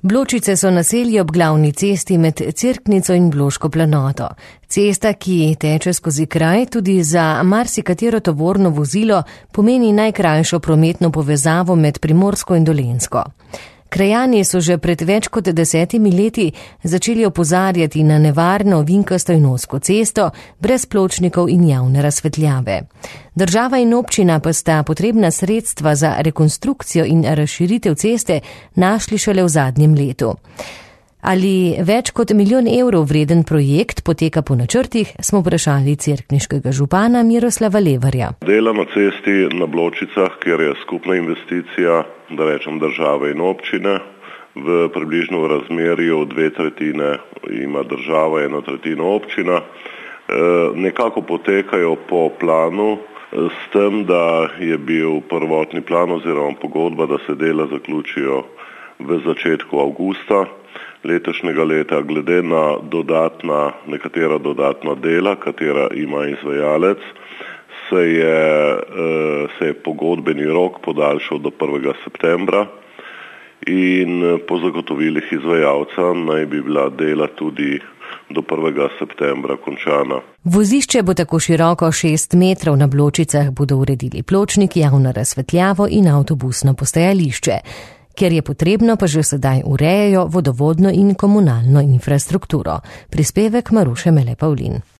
Bločice so naselje ob glavni cesti med Cerknico in Bloško planoto. Cesta, ki teče skozi kraj, tudi za marsikatero tovorno vozilo pomeni najkrajšo prometno povezavo med Primorsko in Dolenjsko. Krajani so že pred več kot 10 leti začeli opozarjati na nevarno ovinkasto in ozko cesto, brez pločnikov in javne razsvetljave. Država in občina pa sta potrebna sredstva za rekonstrukcijo in razširitev ceste našli šele v zadnjem letu. Ali več kot 1 milijon evrov vreden projekt poteka po načrtih, smo vprašali cerkniškega župana Miroslava Levarja. Dela na cesti na Bločicah, kjer je skupna investicija, da rečem države in občine, v približno razmerju 2/3 ima država, 1/3 občina, nekako potekajo po planu, s tem, da je bil prvotni plan oziroma pogodba, da se dela zaključijo v začetku avgusta letošnjega leta. Glede na nekatera dodatna dela, katera ima izvajalec, se je pogodbeni rok podaljšal do 1. septembra in po zagotovilih izvajalca naj bi bila dela tudi do 1. septembra končana. Vozišče bo tako široko 6 metrov, na Bločicah bodo uredili pločnik, javno razsvetljavo in avtobusno postajališče. Ker je potrebno, pa že sedaj urejajo vodovodno in komunalno infrastrukturo. Prispevek Maruše Mele Pavlin.